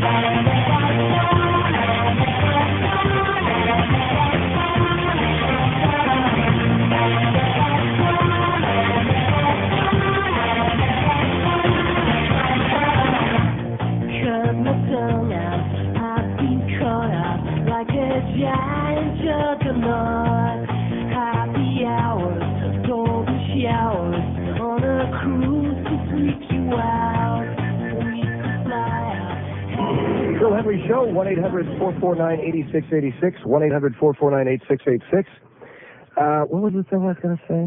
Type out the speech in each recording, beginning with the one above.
giant juggernaut, happy hours, golden showers, on a cruise to freak you out. We could fly out. Bill Henry Show, 1-800-449-8686, 1-800-449-8686. What was the thing I was going to say?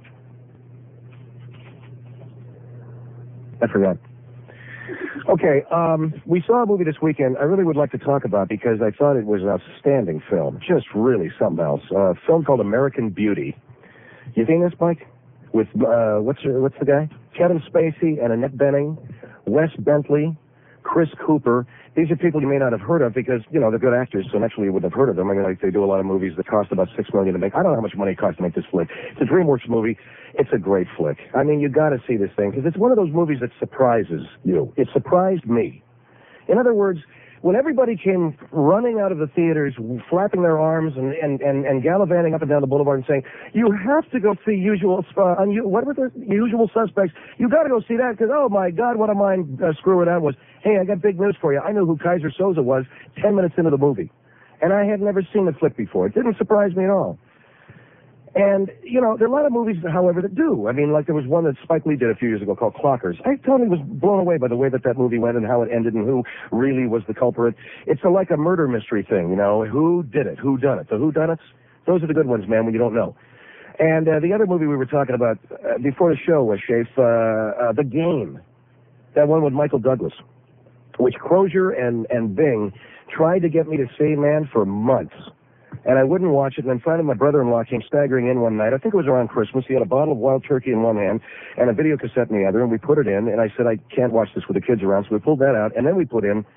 I forgot. Okay, we saw a movie this weekend I really would like to talk about because I thought it was an outstanding film. Just really something else. A film called American Beauty. You seen this, Mike? With, what's the guy? Kevin Spacey and Annette Bening, Wes Bentley, Chris Cooper. These are people you may not have heard of because, you know, they're good actors, so naturally you wouldn't have heard of them. I mean, like, they do a lot of movies that cost about $6 million to make. I don't know how much money it cost to make this flick. It's a DreamWorks movie. It's a great flick. I mean, you got to see this thing because it's one of those movies that surprises you. It surprised me. In other words, when everybody came running out of the theaters, flapping their arms and gallivanting up and down the boulevard and saying, "You have to go see Usual Suspects. You got to go see that because, oh my God, what am I screwing out was? Hey, I got big news for you. I knew who Kaiser Soze was 10 minutes into the movie, and I had never seen the flick before. It didn't surprise me at all." And, you know, there are a lot of movies, however, that do. I mean, like there was one that Spike Lee did a few years ago called Clockers. I totally was blown away by the way that movie went and how it ended and who really was the culprit. It's like a murder mystery thing, you know. Who did it? Who done it? The whodunits? Those are the good ones, man, when you don't know. And the other movie we were talking about before the show was, Shafe, The Game. That one with Michael Douglas, which Crozier and Bing tried to get me to see, man, for months. And I wouldn't watch it, and then finally my brother-in-law came staggering in one night. I think it was around Christmas. He had a bottle of wild turkey in one hand and a video cassette in the other, and we put it in, and I said, I can't watch this with the kids around, so we pulled that out, and then we put in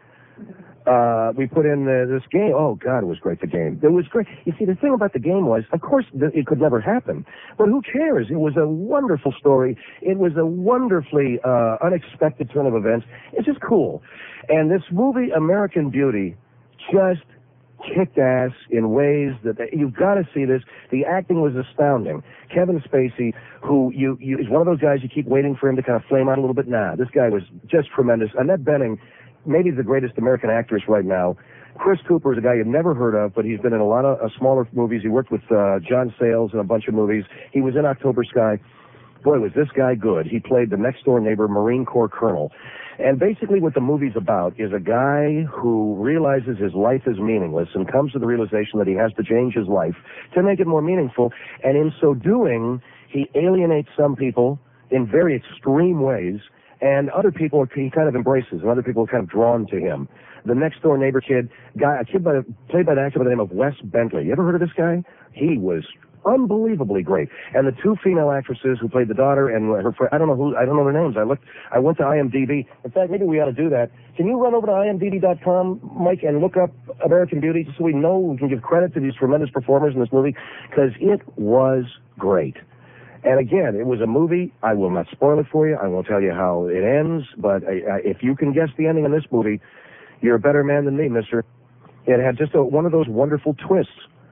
this Game. Oh, God, it was great, The Game. It was great. You see, the thing about The Game was, of course, it could never happen, but who cares? It was a wonderful story. It was a wonderfully unexpected turn of events. It's just cool. And this movie, American Beauty, just kicked ass in ways that you've got to see this. The acting was astounding. Kevin Spacey, who is one of those guys you keep waiting for him to kind of flame out a little bit. Nah, this guy was just tremendous. Annette Bening, maybe the greatest American actress right now. Chris Cooper is a guy you've never heard of, but he's been in a lot of smaller movies. He worked with John Sayles in a bunch of movies. He was in October Sky. Boy, was this guy good. He played the next-door neighbor Marine Corps colonel. And basically what the movie's about is a guy who realizes his life is meaningless and comes to the realization that he has to change his life to make it more meaningful. And in so doing, he alienates some people in very extreme ways, and other people he kind of embraces, and other people are kind of drawn to him. The next-door neighbor kid, played by an actor by the name of Wes Bentley. You ever heard of this guy? He was unbelievably great. And the two female actresses who played the daughter and her friend, I don't know their names. I went to IMDb. In fact, maybe we ought to do that. Can you run over to IMDb.com, Mike, and look up American Beauty just so we know we can give credit to these tremendous performers in this movie? Because it was great. And again, it was a movie. I will not spoil it for you. I won't tell you how it ends. But if you can guess the ending of this movie, you're a better man than me, mister. It had just one of those wonderful twists.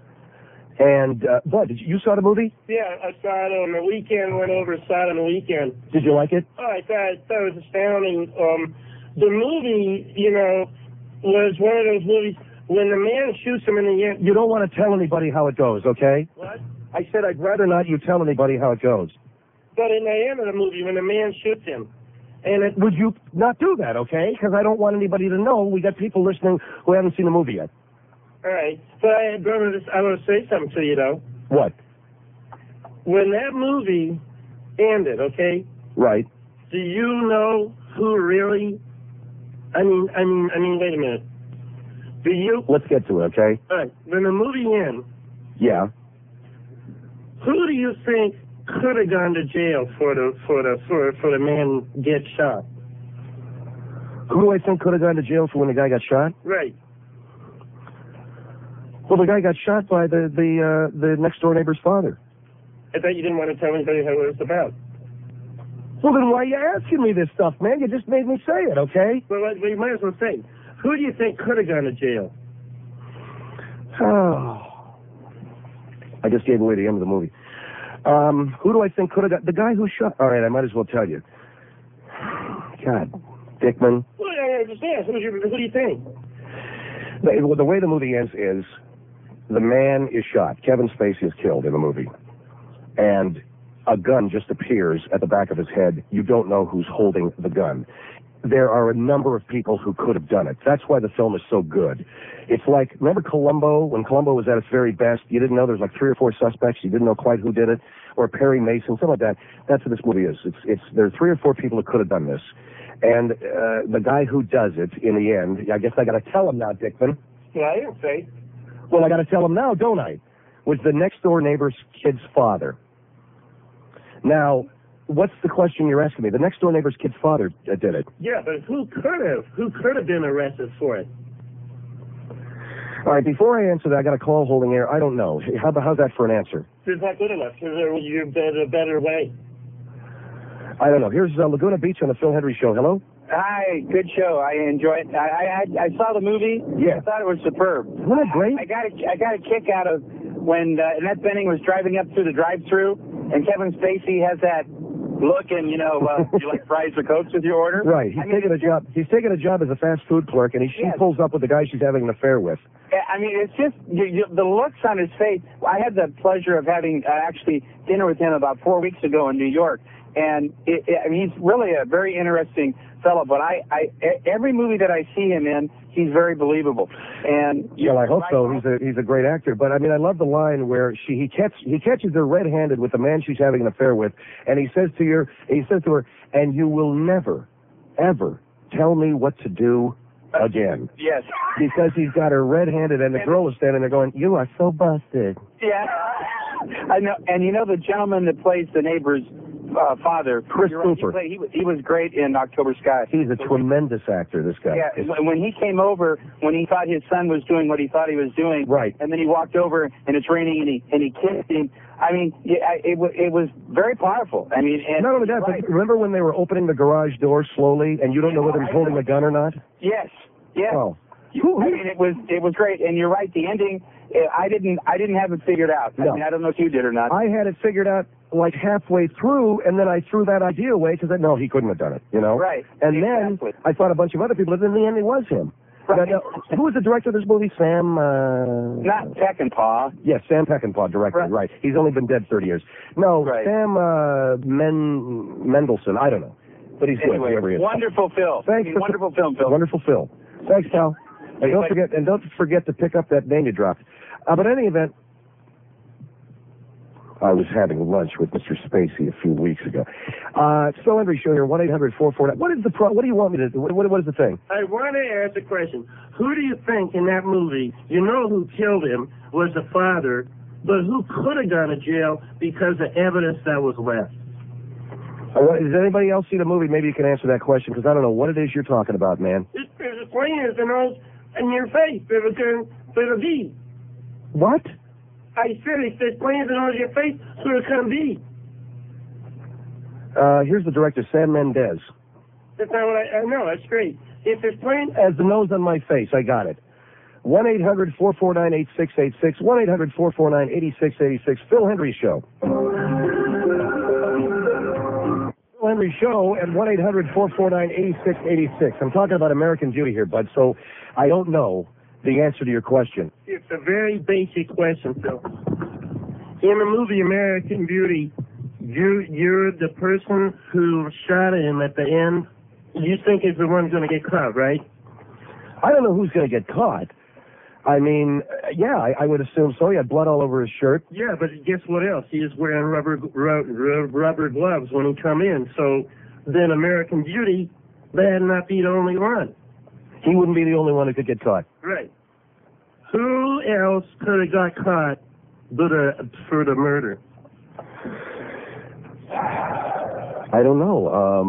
And, Bud, you saw the movie? Yeah, I saw it on the weekend, went over and saw it on the weekend. Did you like it? Oh, I thought it was astounding. The movie, you know, was one of those movies, when the man shoots him in the end. You don't want to tell anybody how it goes, okay? What? I said I'd rather not you tell anybody how it goes. But in the end of the movie, when the man shoots him. Would you not do that, okay? Because I don't want anybody to know. We got people listening who haven't seen the movie yet. All right, but I want to say something to you, though. What? When that movie ended, okay? Right. Do you know who really? I mean, wait a minute. Do you? Let's get to it, okay? All right. When the movie ends. Yeah. Who do you think could have gone to jail for the man get shot? Who do I think could have gone to jail for when the guy got shot? Right. Well, the guy got shot by the next-door neighbor's father. I thought you didn't want to tell anybody how it was about. Well, then why are you asking me this stuff, man? You just made me say it, okay? Well, you might as well say. Who do you think could have gone to jail? Oh. I just gave away the end of the movie. Who do I think could have got... The guy who shot... All right, I might as well tell you. God, Dickman. Well, I understand. Who do you think? The way the movie ends is the man is shot. Kevin Spacey is killed in the movie. And a gun just appears at the back of his head. You don't know who's holding the gun. There are a number of people who could have done it. That's why the film is so good. It's like, remember Columbo? When Columbo was at its very best, you didn't know there was like 3 or 4 suspects. You didn't know quite who did it. Or Perry Mason, something like that. That's what this movie is. There are 3 or 4 people who could have done this. And the guy who does it, in the end, I guess I got to tell him now, Dickman. Yeah, I didn't say. Well, I got to tell him now, don't I? Was the next door neighbor's kid's father. Now, what's the question you're asking me? The next door neighbor's kid's father did it. Yeah, but who could have? Who could have been arrested for it? All right, before I answer that, I got a call holding air. I don't know. How's that for an answer? It's not good enough. You've a better way. I don't know. Here's Laguna Beach on the Phil Hendrie Show. Hello? Hi, good show. I enjoy it. I saw the movie. Yeah. I thought it was superb. Isn't that great? I got a kick out of when Annette Bening was driving up through the drive-thru, and Kevin Spacey has that look, and you like fries or cokes with your order. Right. He's taking a job. He's taking a job as a fast food clerk, and she pulls up with the guy she's having an affair with. I mean, it's just the looks on his face. I had the pleasure of having actually dinner with him about 4 weeks ago in New York, and I mean, he's really a very interesting fellow. But every movie that I see him in, he's very believable. And well, I hope so. He's a great actor. But I mean, I love the line where he catches her red-handed with the man she's having an affair with, and he says to her, "And you will never, ever tell me what to do again." Yes. Because he's got her red-handed, and the girl is standing there going, "You are so busted." Yeah. I know. And the gentleman that plays the neighbor's father, Chris Cooper. He was great in October Sky. He's a tremendous actor, this guy. Yeah, when he came over, when he thought his son was doing what he thought he was doing, right, and then he walked over and it's raining and he kissed him. I mean, it was very powerful. I mean, and not only that, but remember when they were opening the garage door slowly, and you don't know whether he's holding a gun or not? Yes. Yeah. Oh. I mean, it was great, and you're right. The ending, I didn't have it figured out. No. I mean, I don't know if you did or not. I had it figured out like halfway through, and then I threw that idea away because no, he couldn't have done it. Right. And exactly. then I thought a bunch of other people, but in the end, it was him. Right. Now, who was the director of this movie? Sam. Not Peckinpah. Yes, Sam Peckinpah directed. Right. He's only been dead 30 years. No, right. Sam Mendelsohn. I don't know, but he's good. Whoever he is. Wonderful film. Thanks. Wonderful film, Phil. Wonderful film. Thanks, pal. And don't forget to pick up that name you dropped. But in any event, I was having lunch with Mr. Spacey a few weeks ago. Phil Hendrie Show here, 1-800-449. What do you want me to do? What is the thing? I want to ask a question. Who do you think in that movie, who killed him was the father, but who could have gone to jail because of evidence that was left? Does anybody else see the movie? Maybe you can answer that question, because I don't know what it is you're talking about, man. There's a plain as the nose in your face. There's a V. What? I said it's plain as the nose in your face, so it can be. Here's the director, Sam Mendes. That's not what I know. That's great. If it's plain as the nose on my face, I got it. 1-800-449-8686. 1-800-449-8686. Phil Hendrie Show. Hendrie Show at 1-800-449-8686. I'm talking about American Beauty here, bud, so I don't know the answer to your question. It's a very basic question, Phil. In the movie American Beauty, you're the person who shot him at the end. You think is the one going to get caught, right? I don't know who's going to get caught. I mean, yeah, I would assume so. He had blood all over his shirt. Yeah, but guess what else? He was wearing rubber gloves when he come in. So then American Beauty, that would not be the only one. He wouldn't be the only one who could get caught. Right. Who else could have got caught for the murder? I don't know.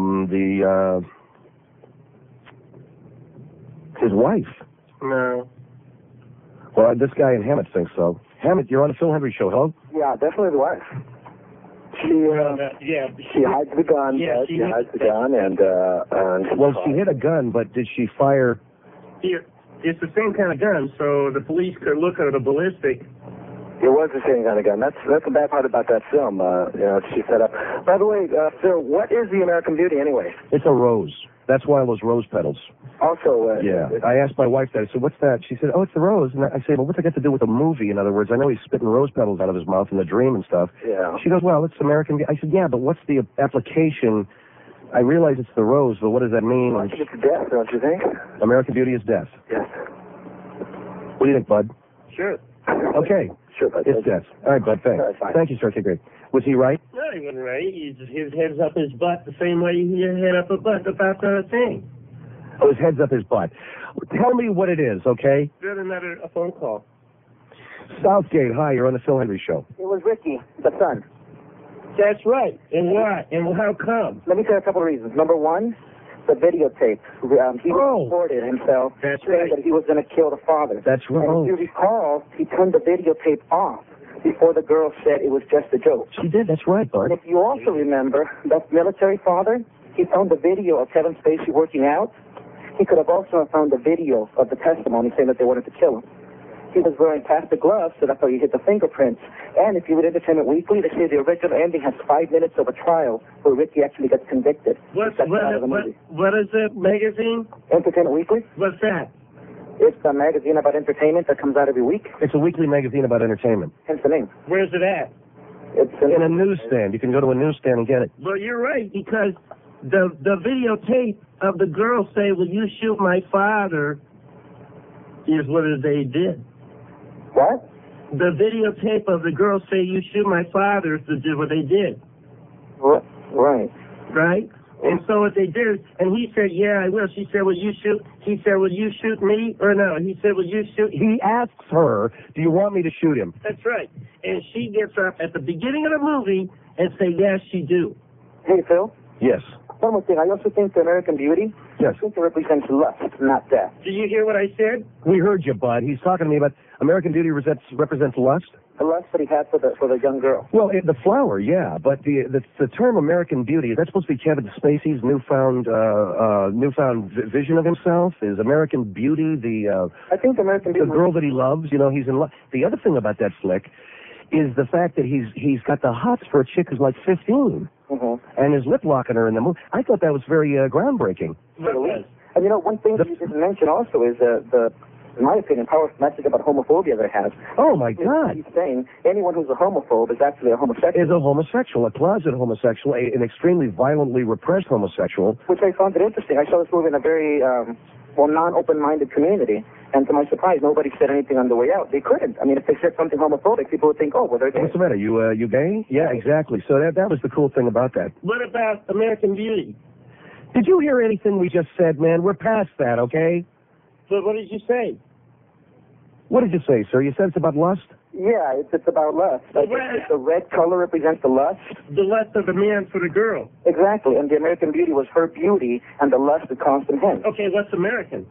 His wife. No. Well, this guy in Hammett thinks so. Hammett, you're on the Phil Hendrie Show. Hello? Yeah, definitely the wife. She hides the gun. Yeah, she hides the gun, and well, she hid a gun, but did she fire? Here, it's the same kind of gun, so the police could look at a ballistic. It was the same kind of gun. That's the bad part about that film. She set up. By the way, Phil, what is the American Beauty anyway? It's a rose. That's one of those rose petals. Also, yeah. I asked my wife that. I said, "What's that?" She said, "Oh, it's the rose." And I said, "Well, what's that got to do with the movie?" In other words, I know he's spitting rose petals out of his mouth in The Dream and stuff. Yeah. She goes, "Well, it's American Beauty." I said, "Yeah, but what's the application?" I realize it's the rose, but what does that mean? I think it's death, don't you think? American Beauty is death. Yes. What do you think, Bud? Sure. Okay. Sure, Bud. It's death. All right, Bud, thanks. All right, fine. Thank you, sir. Okay, great. Was he right? No, he wasn't right. His head's up his butt the same way he head up a butt about the thing. Oh, his head's up his butt. Tell me what it is, okay? Then another a phone call. Southgate, hi, you're on the Phil Hendry Show. It was Ricky, the son. That's right. And why? And how come? Let me tell you a couple of reasons. Number one, the videotape. He recorded himself That's saying right. that he was going to kill the father. That's right. And if you recall, he turned the videotape off before the girl said it was just a joke. She did, that's right, Bud. And if you also remember, that military father, he found the video of Kevin Spacey working out. He could have also found the video of the testimony saying that they wanted to kill him. He was wearing plastic gloves, so that's how you hit the fingerprints. And if you read Entertainment Weekly, they say the original ending has 5 minutes of a trial where Ricky actually gets convicted. What is it, magazine? Entertainment Weekly? What's that? It's a magazine about entertainment that comes out every week. It's a weekly magazine about entertainment. Hence the name. Where's it at? It's In a newsstand. You can go to a newsstand and get it. Well, you're right, because the videotape of the girl say, "Will you shoot my father?" is what they did. What? The videotape of the girl say, "You shoot my father," is what they did. Right. Right? And so what they did, and he said, "Yeah, I will." She said, "Will you shoot?" He said, "Will you shoot me?" Or no, he said, "Will you shoot?" He asks her, "Do you want me to shoot him?" That's right. And she gets up at the beginning of the movie and say, "Yes, she do." Hey, Phil. Yes. One more thing. I also think the American Beauty, Yes. I think it represents lust, not death. Did you hear what I said? We heard you, Bud. He's talking to me about American Beauty represents lust. The lust that he had for the young girl. Well, the flower, yeah, but the term American Beauty, is that supposed to be Kevin Spacey's newfound vision of himself? Is American Beauty I think American the Beauty. girl that he loves? You know, he's in love. The other thing about that flick is the fact that he's got the hots for a chick who's like 15, and is lip locking her in the movie. I thought that was very groundbreaking. And you know, one thing that you didn't mention also is in my opinion, powerful message about homophobia that it has. Oh my God! He's saying anyone who's a homophobe is actually a homosexual. Is a homosexual, a closet homosexual, an extremely violently repressed homosexual. Which I found it interesting. I saw this movie in a very non-open-minded community, and to my surprise, nobody said anything on the way out. They couldn't. I mean, if they said something homophobic, people would think, "Oh, well, they're gay." What's the matter? You gay? Yeah, exactly. So that was the cool thing about that. What about American Beauty? Did you hear anything we just said, man? We're past that, okay? But what did you say? What did you say, sir? You said it's about lust? Yeah, it's about lust. Like, the red color represents the lust. The lust of the man for the girl. Exactly, and the American Beauty was her beauty, and the lust that caused him him. Okay, what's American?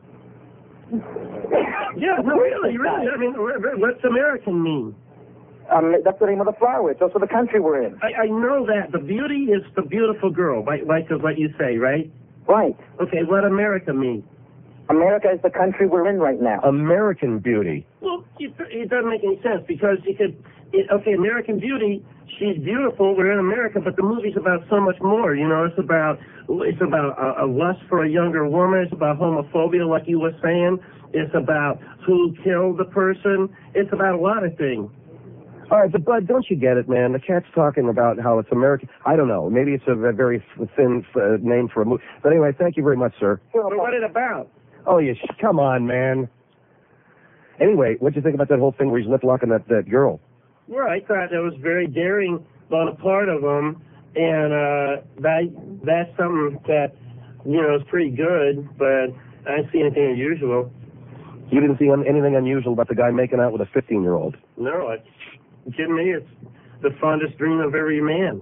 Yeah, no, really. I mean, what's American mean? That's the name of the flower. It's also the country we're in. I know that. The beauty is the beautiful girl, like what you say, right? Right. Okay, what America mean? America is the country we're in right now. American Beauty. Well, it doesn't make any sense because okay, American Beauty, she's beautiful, we're in America, but the movie's about so much more, you know. It's about a lust for a younger woman. It's about homophobia, like you were saying. It's about who killed the person. It's about a lot of things. All right, but Bud, don't you get it, man? The cat's talking about how it's American. I don't know. Maybe it's a very thin name for a movie. But anyway, thank you very much, sir. But what is it about? Oh, come on, man. Anyway, what'd you think about that whole thing where he's lip locking that girl? Well, I thought that was very daring on a part of him, and that's something that, you know, is pretty good, but I didn't see anything unusual. You didn't see anything unusual about the guy making out with a 15-year-old? No, you kidding me? It's the fondest dream of every man.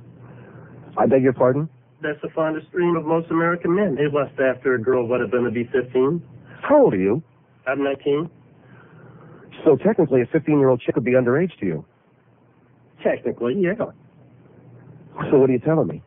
I beg your pardon? That's the fondest dream of most American men. They lust after a girl what had been to be 15. How old are you? I'm 19. So technically, a 15-year-old chick would be underage to you. Technically, yeah. So what are you telling me?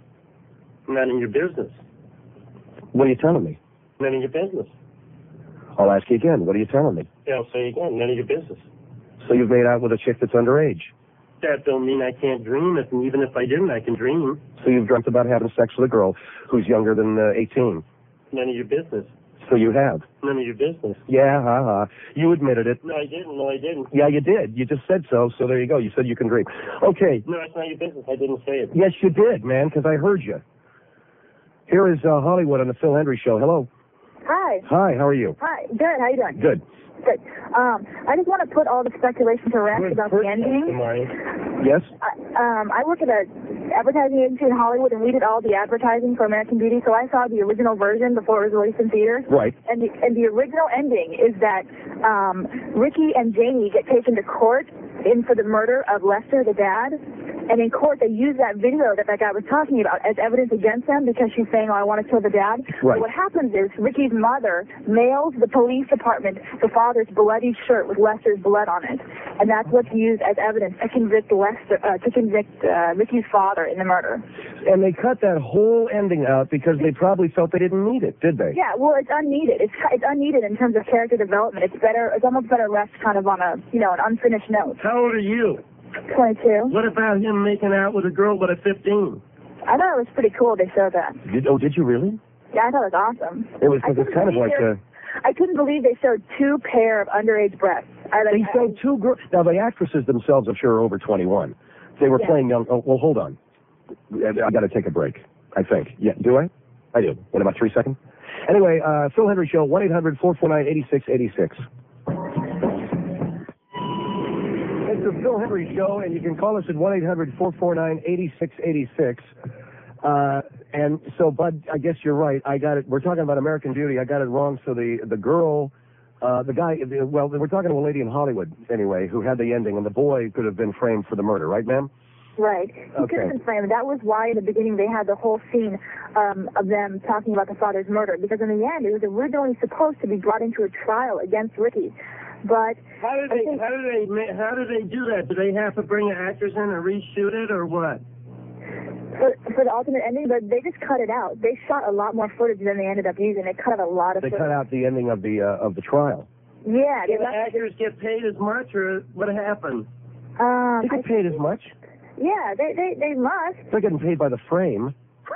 Not in your business. What are you telling me? None of your business. I'll ask you again. What are you telling me? Yeah, I'll say again, none of your business. So you've made out with a chick that's underage. That don't mean I can't dream it, and even if I didn't, I can dream. So you've dreamt about having sex with a girl who's younger than 18. None of your business. So you have. None of your business. Yeah, ha. You admitted it. No, I didn't. No, I didn't. Yeah, you did. You just said so. So there you go. You said you can dream. Okay. No, it's not your business. I didn't say it. Yes, you did, man, because I heard you. Here is Hollywood on the Phil Hendry Show. Hello. Hi. Hi. How are you? Hi. Good. How you doing? Good. Good. I just want to put all the speculation to rest about the ending. Yes. I work at an advertising agency in Hollywood, and we did all the advertising for American Beauty. So I saw the original version before it was released in theaters. Right. And the original ending is that Ricky and Janie get taken to court for the murder of Lester, the dad. And in court, they use that video that guy was talking about as evidence against them because she's saying, oh, I want to kill the dad. Right. So what happens is Ricky's mother mails the police department the father's bloody shirt with Lester's blood on it. And that's what's used as evidence to convict Ricky's father in the murder. And they cut that whole ending out because they probably felt they didn't need it, did they? Yeah, well, it's unneeded. It's unneeded in terms of character development. It's better. It's almost better left kind of on an unfinished note. How old are you? 22. What about him making out with a girl but at 15? I thought it was pretty cool they showed that. Did you really? Yeah, I thought it was awesome. It was because it's kind of like I couldn't believe they showed two pair of underage breasts. They showed two girls. Now, the actresses themselves, I'm sure, are over 21. They were playing young. Oh, well, hold on. I got to take a break, I think. Yeah, do I? I do. In about 3 seconds? Anyway, Phil Hendry Show, 1-800-449-8686. It's the Phil Hendry Show, and you can call us at 1-800-449-8686. And so, Bud, I guess you're right. I got it. We're talking about American Beauty. I got it wrong. So the girl, the guy, well, we're talking to a lady in Hollywood, anyway, who had the ending, and the boy could have been framed for the murder, right, ma'am? Right. He could have been framed. That was why in the beginning they had the whole scene of them talking about the father's murder, because in the end it was originally supposed to be brought into a trial against Ricky. But how do they do that? Do they have to bring an actress in and reshoot it, or what? For the alternate ending, but they just cut it out. They shot a lot more footage than they ended up using. They cut out a lot of footage. They cut out the ending of the trial. Yeah. Did the actors get paid as much, or what happened? They get paid as much? Yeah, they must. They're getting paid by the frame.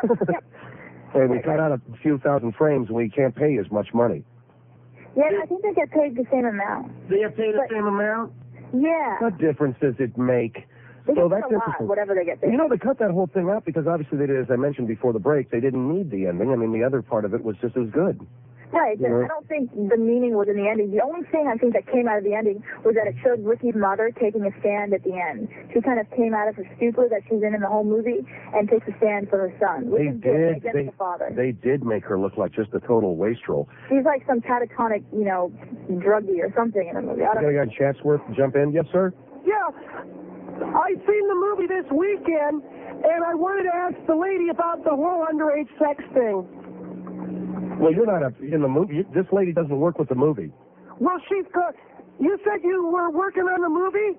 And we cut out a few thousand frames, and we can't pay as much money. Yeah, I think they get paid the same amount. They get paid the same amount? Yeah. What difference does it make? They so get that's a lot, whatever they get paid. You know, they cut that whole thing out because obviously they did, as I mentioned before the break, they didn't need the ending. I mean, the other part of it was just as good. Right, but I don't think the meaning was in the ending. The only thing I think that came out of the ending was that it showed Ricky's mother taking a stand at the end. She kind of came out of her stupor that she's in the whole movie and takes a stand for her son, which is good against the father. They did make her look like just a total wastrel. She's like some catatonic, druggie or something in the movie. I got Chatsworth jump in. Yes, sir? Yeah. I seen the movie this weekend, and I wanted to ask the lady about the whole underage sex thing. Well, you're not in the movie. This lady doesn't work with the movie. Well, she's good. You said you were working on the movie?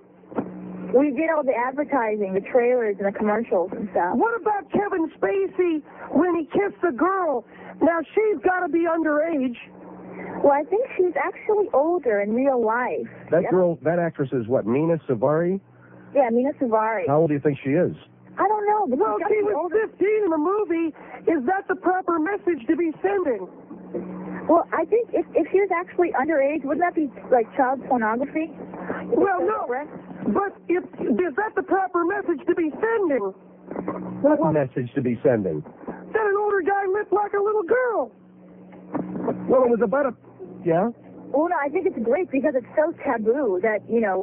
We did all the advertising, the trailers, and the commercials and stuff. What about Kevin Spacey when he kissed the girl? Now, she's got to be underage. Well, I think she's actually older in real life. That girl, that actress is what, Mina Savari? Yeah, Mina Savari. How old do you think she is? I don't know. But well, she was 15 in the movie. Is that the proper message to be sending? Well, I think if she was actually underage, wouldn't that be like child pornography? Well, no. But is that the proper message to be sending? What message to be sending? That an older guy looked like a little girl. Well, it was about a... Yeah? Well, no, I think it's great because it's so taboo that,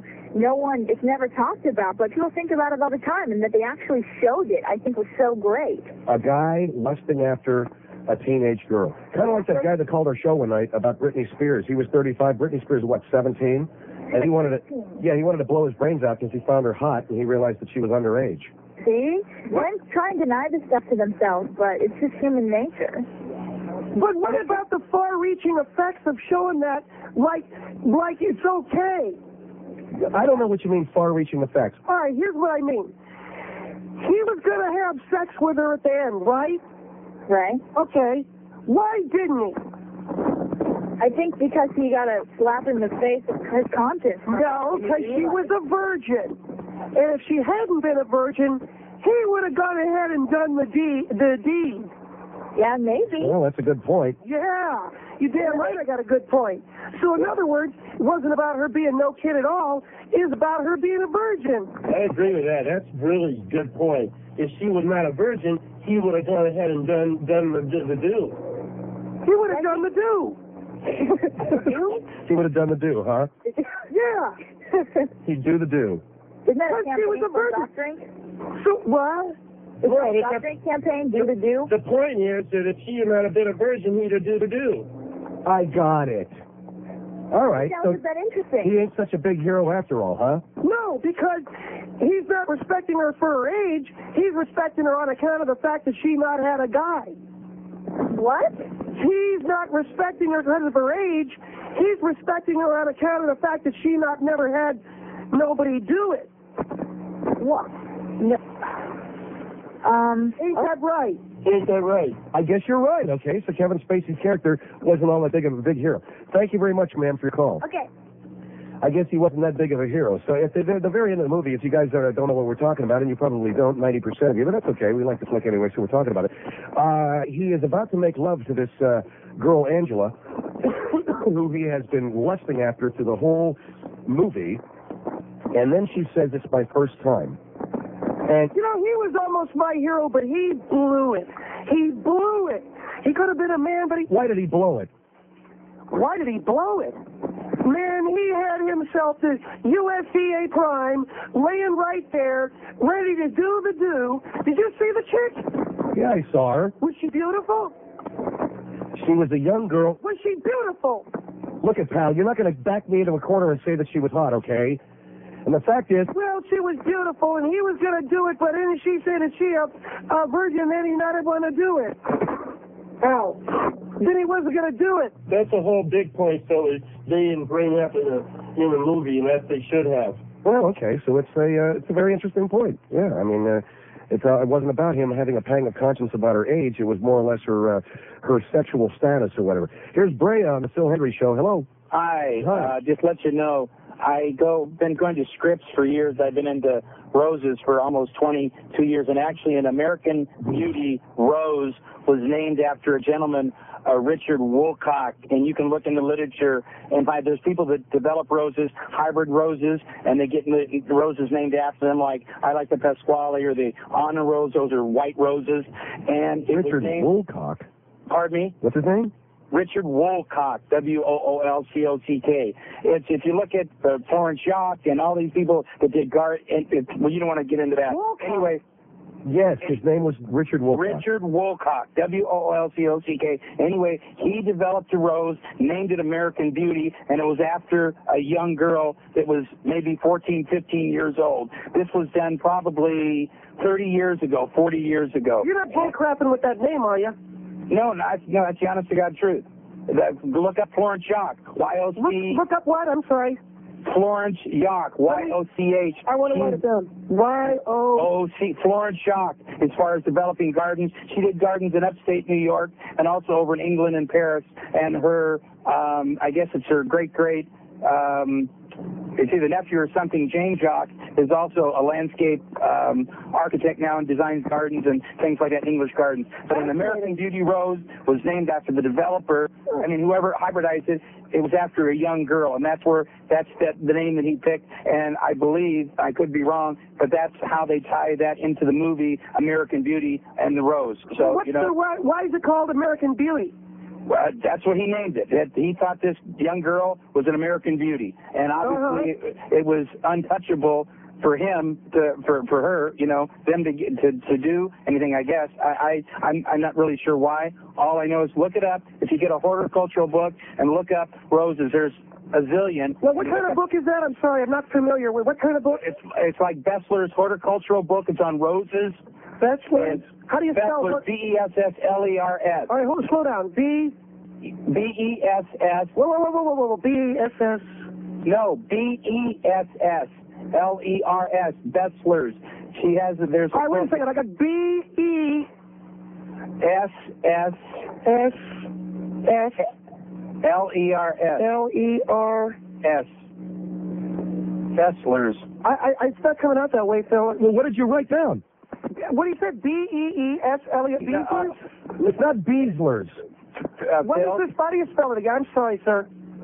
it's never talked about, but people think about it all the time, and that they actually showed it, I think was so great. A guy lusting after a teenage girl. Kind of like that guy that called our show one night about Britney Spears. He was 35. Britney Spears was, 17? And he wanted to blow his brains out because he found her hot, and he realized that she was underage. See? Men try and deny this stuff to themselves, but it's just human nature. But what about the far-reaching effects of showing that, like it's okay? I don't know what you mean, far-reaching effects. All right, here's what I mean. He was going to have sex with her at the end, right? Right. Okay. Why didn't he? I think because he got a slap in the face of his conscience. No, because she was a virgin. And if she hadn't been a virgin, he would have gone ahead and done the deed. Yeah, maybe. Well, that's a good point. Yeah, you damn right I got a good point. So in other words, it wasn't about her being no kid at all. It was about her being a virgin. I agree with that. That's really a good point. If she was not a virgin, he would have gone ahead and done the do. He would have done the do. He would have done the do, huh? Yeah. He'd do the do. Isn't that a But she was campaign a for virgin. soft drink? So what? Is Well, that a soft drink campaign? Do the do? The point is that if she had not been a virgin, he'd have do the do. I got it. All right. So Sounds that interesting. he ain't such a big hero after all, huh? No, because he's not respecting her for her age. He's respecting her on account of the fact that she not had a guy. What? He's not respecting her because of her age. He's respecting her on account of the fact that she not never had nobody do it. What? No. Ain't that right? Ain't that right? I guess you're right. Okay, so Kevin Spacey's character wasn't all that big of a big hero. Thank you very much, ma'am, for your call. Okay. I guess he wasn't that big of a hero. So at the very end of the movie, if you guys don't know what we're talking about, and you probably don't, 90% of you, but that's okay. We like the flick anyway, so we're talking about it. He is about to make love to this girl, Angela, who he has been lusting after through the whole movie. And then she says, "It's my first time." And You know, he was almost my hero, but he blew it. He blew it. He could have been a man, but he... why did he blow it? Why did he blow it? Man, he had himself the USDA Prime laying right there, ready to do the do. Did you see the chick? Yeah, I saw her. Was she beautiful? She was a young girl. Was she beautiful? Look at pal, you're not going to back me into a corner and say that she was hot, okay? And the fact is, Well, she was beautiful, and he was going to do it, but then she said that she a virgin, then he not going to do it. Ow. Then he wasn't going to do it. That's a whole big point, though. They didn't bring up in the movie, and that they should have. well, okay, so it's a very interesting point. Yeah, I mean, it wasn't about him having a pang of conscience about her age. It was more or less her sexual status or whatever. Here's Brea on the Phil Hendry Show. Hello. Hi. Hi. Just let you know, been going to Scripps for years. I've been into roses for almost 22 years, and actually an American Beauty rose was named after a gentleman, Richard Woolcock, and you can look in the literature and find there's people that develop roses, hybrid roses, and they get the roses named after them, like I like the Pasquale or the Honor Rose. Those are white roses. And it Richard was named, Woolcock. Pardon me? What's his name? Richard Woolcock, Woolcock. If you look at Florence Jacques and all these people that did well, you don't want to get into that. Woolcock. Anyway, Yes, his name was Richard Woolcock. Richard Woolcock, Woolcock. Anyway, he developed a rose, named it American Beauty, and it was after a young girl that was maybe 14, 15 years old. This was done probably 30 years ago, 40 years ago. You're not bullcrapping with that name, are you? No, that's the honest to God truth. Look up Florence Jacques, Y-O-C. Look up what? I'm sorry. Florence Jacques, Y-O-C-H. I want to write it down. Y-O... O-C, Florence Jacques, as far as developing gardens. She did gardens in upstate New York and also over in England and Paris. And her, I guess it's her great-great, it's either nephew or something, James Jacques, is also a landscape architect now and designs gardens and things like that in English gardens. But an American Beauty rose was named after the developer. I mean, whoever hybridized it, it was after a young girl, and that's the name that he picked. And I believe, I could be wrong, but that's how they tie that into the movie American Beauty and the Rose. So, why is it called American Beauty? That's what he named it. He thought this young girl was an American Beauty, and obviously it was untouchable for him for her, them to do anything. I guess I'm not really sure why. All I know is look it up. If you get a horticultural book and look up roses, there's a zillion. Well, what kind of book is that? I'm sorry, I'm not familiar with. What kind of book? It's like Bessler's horticultural book. It's on roses. Bessler's. How do you spell it? B-E-S-S-L-E-R-S. All right, slow down. B-E-S-S. Whoa. B-E-S-S. No, B-E-S-S-L-E-R-S. Bessler's. She has, there's... All right, wait a second. I got B-E... S-S... S-S... L-E-R-S. L-E-R. Bestlers. It's not coming out that way, Phil. Well, what did you write down? What do you say? B-E-E-S-L-E-R. Beaslers? It's not Beaslers. What is this? How do you spell it again? I'm sorry, sir.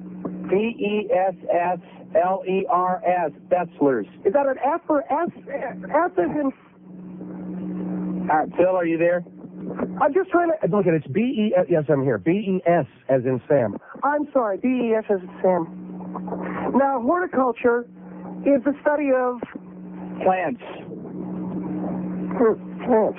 B-E-S-S-L-E-R-S. Bestlers. Is that an F or S? F as in... All right, Phil, are you there? I'm just trying to... Look at it. It's B-E-S. Yes, I'm here. B-E-S as in Sam. I'm sorry. B-E-S as in Sam. Now, horticulture is the study of... Plants. Plants.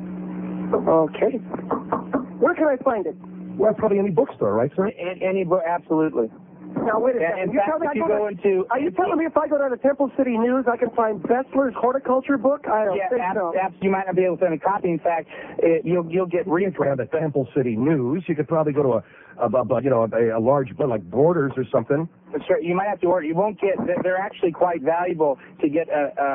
Okay. Where can I find it? Well, probably any bookstore, right, sir? Any book, absolutely. Now, wait a second. In fact, if you go into... Are you telling me if I go down to Temple City News, I can find Bestler's horticulture book? I don't think so. You might not be able to find a copy. In fact, you'll get around the Temple City News. You could probably go to a large book like Borders or something. Sure, you might have to order. You won't get. They're actually quite valuable to get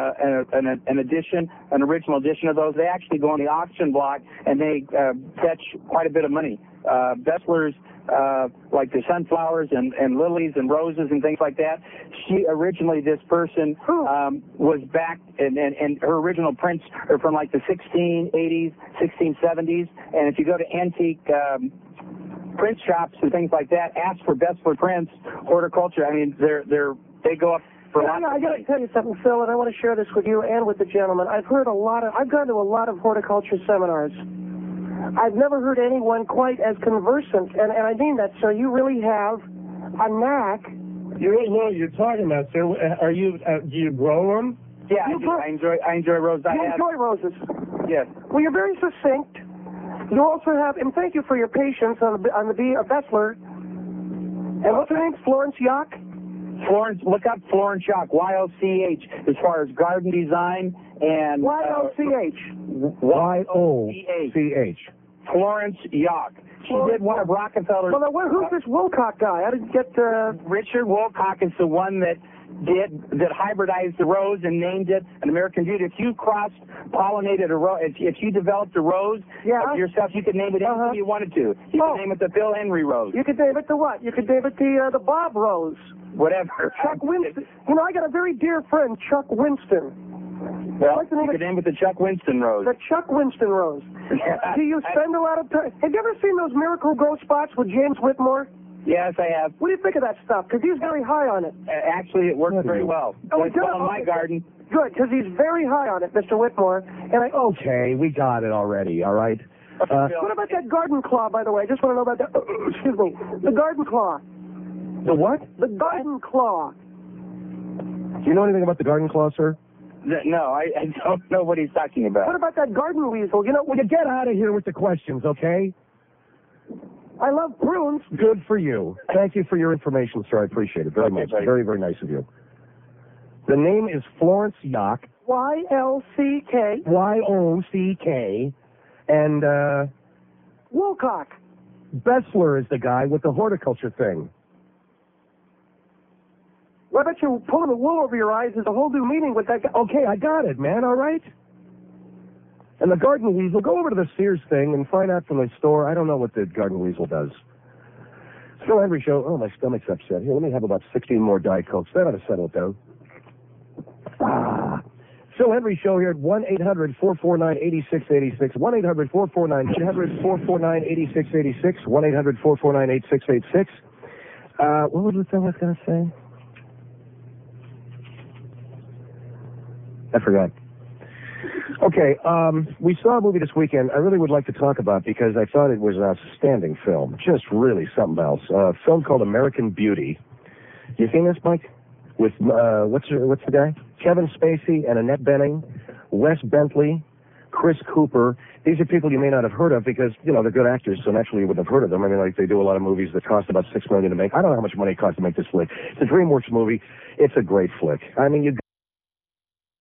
an edition, an original edition of those. They actually go on the auction block and they fetch quite a bit of money. Bestlers, like the sunflowers and lilies and roses and things like that. She originally, this person was back, and her original prints are from like the 1680s, 1670s. And if you go to antique print shops and things like that, ask for Bestler prints, horticulture. I mean, they go up for lots of I got to tell you something, Phil, and I want to share this with you and with the gentleman. I've gone to a lot of horticulture seminars. I've never heard anyone quite as conversant, and I mean that, sir. You really have a knack. You really know what you're talking about, sir. Are you? Do you grow them? Yeah, I enjoy roses. Enjoy roses. Yes. Well, you're very succinct. You also have, and thank you for your patience on the B of Bestler. And what's her name? Florence Yoch? Florence, look up Florence Yoch, Y-O-C-H, as far as garden design and... Y-O-C-H. Y-O-C-H. Florence Yoch. She did one of Rockefeller's... Well, who's this Wilcock guy? I didn't get... Richard Wilcock is the one that hybridized the rose and named it an American Beauty. If you cross-pollinated a rose, if you developed a rose yourself, you could name it anything you wanted to. You could name it the Phil Henry Rose. You could name it the what? You could name it the Bob Rose. Whatever. Chuck Winston. You know, I got a very dear friend, Chuck Winston. Well, you could name it the Chuck Winston Rose. The Chuck Winston Rose. Do you spend a lot of time... Have you ever seen those Miracle Grow spots with James Whitmore? Yes, I have. What do you think of that stuff? Because he's very high on it. Actually, it works very well. It's well in my garden. Good, because he's very high on it, Mr. Whitmore. And Okay, we got it already, all right? What about that garden claw, by the way? I just want to know about that. Excuse me. The garden claw. The what? The garden claw. Do you know anything about the garden claw, sir? No, I don't know what he's talking about. What about that garden weasel? You know, will you get out of here with the questions, okay? I love prunes. Good for you. Thank you for your information, sir. I appreciate it very much. Buddy. Very, very nice of you. The name is Florence Yoch. Y-L-C-K. Y-O-C-K. And, Wilcock. Bestler is the guy with the horticulture thing. What about you pulling the wool over your eyes? There's a whole new meaning with that guy. Okay, I got it, man, all right? And the garden weasel, go over to the Sears thing and find out from the store. I don't know what the garden weasel does. Phil Henry Show. Oh, my stomach's upset. Here, let me have about 16 more Diet Cokes. That ought to settle it down. Phil Henry Show here at 1-800-449-8686. 1-800-449-8686. 1-800-449-8686. What was the thing I was going to say? I forgot. Okay, we saw a movie this weekend I really would like to talk about because I thought it was an outstanding film. Just really something else. A film called American Beauty. You seen this, Mike? With, what's the guy? Kevin Spacey and Annette Bening, Wes Bentley, Chris Cooper. These are people you may not have heard of because, you know, they're good actors, so naturally you wouldn't have heard of them. I mean, like, they do a lot of movies that cost about $6 million to make. I don't know how much money it cost to make this flick. It's a DreamWorks movie. It's a great flick. I mean, you